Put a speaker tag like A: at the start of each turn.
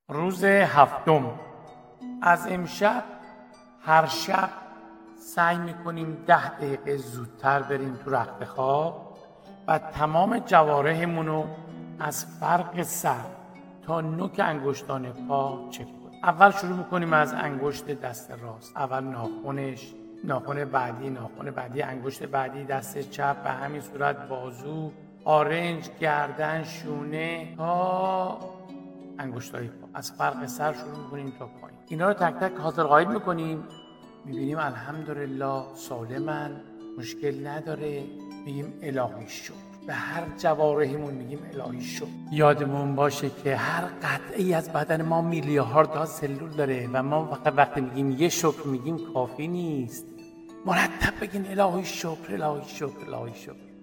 A: روز هفتم از امشب هر شب سعی میکنیم 10 دقیقه زودتر بریم تو رخت خواب و تمام جوارحمون رو از فرق سر تا نوک انگشتان پا چک کنیم. اول شروع میکنیم از انگشت دست راست، اول ناخن بعدی، انگشت بعدی، دست چپ، به همین صورت بازو، آرنج، گردن، شونه تا انگشتای پا. از فرق سر شروع میکنیم تا پایین. اینا رو تک تک حاضر قائل میکنیم، میبینیم الحمدلله سالمن، مشکل نداره، میگیم الهی شکر. به هر جوارحمون میگیم الهی شکر. یادمون باشه که هر قطعه‌ای از بدن ما میلیاردها سلول داره و ما فقط وقتی میگیم یه شکر میگیم کافی نیست، مرتب بگین الهی شکر، الهی شکر، الهی شکر.